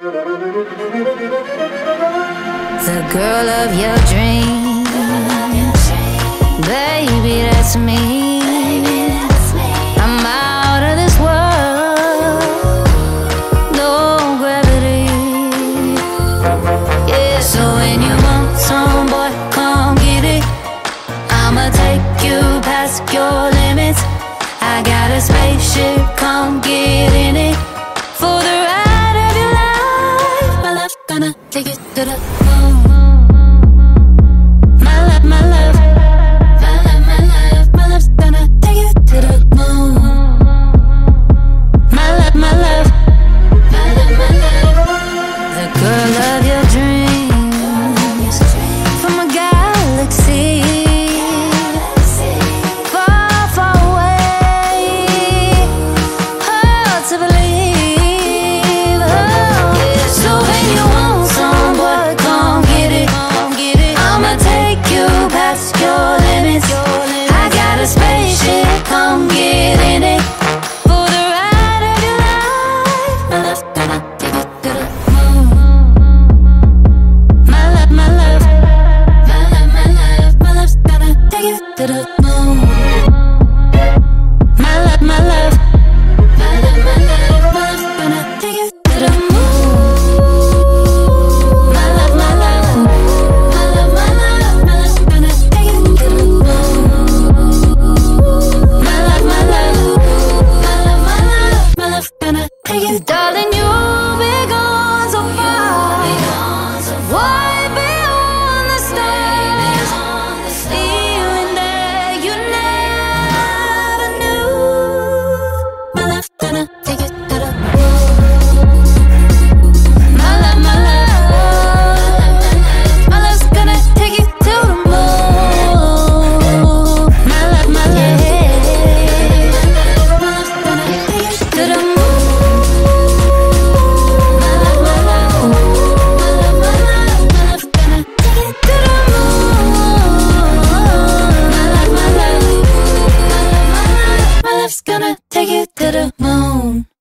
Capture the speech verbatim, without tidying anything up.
The girl of your dreams, baby, that's me. I'm out of this world, no gravity. Yeah, so when you want some, boy, come get it. I'ma take you past your limits. I got a spaceship, come get in it. For the ride of your life, my love's gonna take you to the moon. My love, my love, my love, my love, my love's gonna take you to the moon. My love, my love, my love, my love, the girl of your dreams, from a galaxy far, far away. Hard to believe. Oh, yeah. So when you want some, boy, come get it. I'ma take you past your limits. I got a spaceship, come get in it. For the ride of your life, my love's gonna take you to the moon. My love, my love, my love, my love, my love's gonna take you to the moon. My love, my love, my love, my love, my love's gonna take you to the moon. My love, my love, my love, my love, my love's gonna take you to the moon. My love, my love, my love, my love, my love's gonna take you. Darling, you'll be gone so far, way beyond the stars, feeling that you never knew. My love's gonna take you to the moon. My love, my love, my love's gonna take you to the moon. My love, my love, my love's gonna take you to the moon. My love, my love, my love, my love, my love's gonna take you to the moon. My love, my love, my love, my love, my love's gonna take you to the moon.